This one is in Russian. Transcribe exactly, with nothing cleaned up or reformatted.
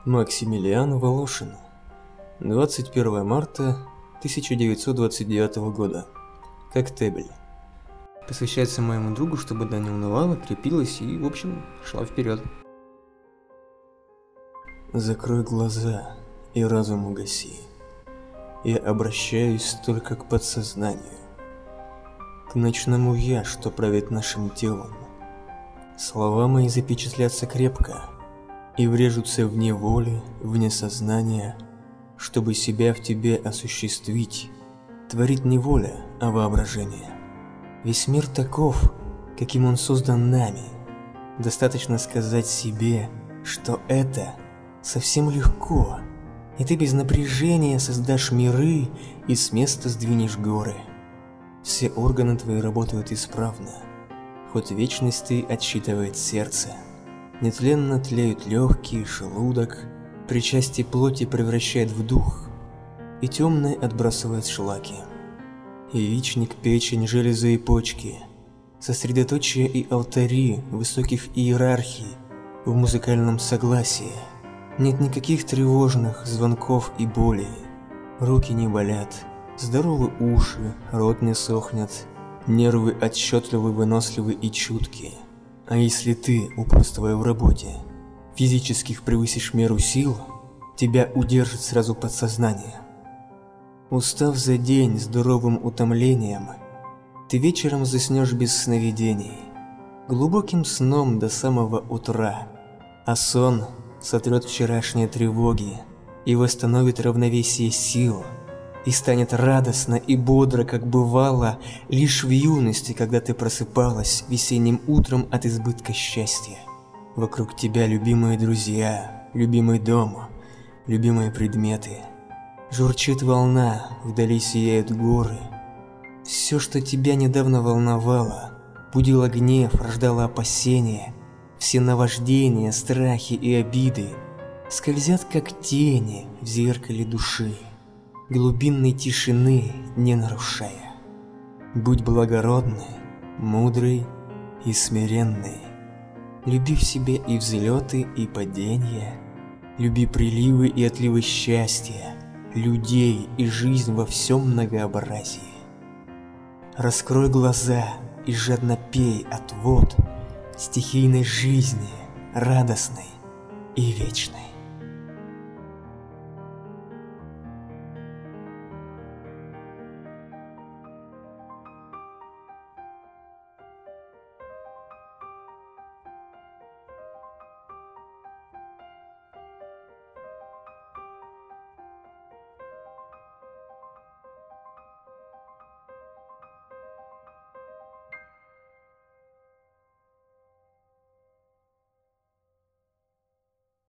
Максимилиан Волошин. двадцать первое марта тысяча девятьсот двадцать девятого года. Коктебель. Посвящается моему другу, чтобы она не унывала, крепилась и, в общем, шла вперед. Закрой глаза и разум угаси. Я обращаюсь только к подсознанию, к ночному я, что правит нашим телом. Слова мои запечатлятся крепко и врежутся вне воли, вне сознания, чтобы себя в тебе осуществить. Творит не воля, а воображение. Весь мир таков, каким он создан нами. Достаточно сказать себе, что это совсем легко, и ты без напряжения создашь миры и с места сдвинешь горы. Все органы твои работают исправно, ход вечности отсчитывает сердце. Нетленно тлеют легкие, желудок, причастие плоти превращает в дух, и темное отбрасывает шлаки. Яичник, печень, железы и почки, сосредоточие и алтари высоких иерархий в музыкальном согласии. Нет никаких тревожных звонков и болей. Руки не болят, здоровы уши, рот не сохнет, нервы отчетливы, выносливы и чуткие. А если ты, упорствуя в работе, физических превысишь меру сил, тебя удержит сразу подсознание. Устав за день здоровым утомлением, ты вечером заснешь без сновидений, глубоким сном до самого утра, а сон сотрет вчерашние тревоги и восстановит равновесие сил, и станет радостно и бодро, как бывало лишь в юности, когда ты просыпалась весенним утром от избытка счастья. Вокруг тебя любимые друзья, любимый дом, любимые предметы. Журчит волна, вдали сияют горы. Все, что тебя недавно волновало, будило гнев, рождало опасения, все наваждения, страхи и обиды скользят как тени в зеркале души, глубинной тишины не нарушая. Будь благородный, мудрый и смиренный. Люби в себе и взлеты, и падения. Люби приливы и отливы счастья, людей и жизнь во всем многообразии. Раскрой глаза и жадно пей от вод стихийной жизни, радостной и вечной.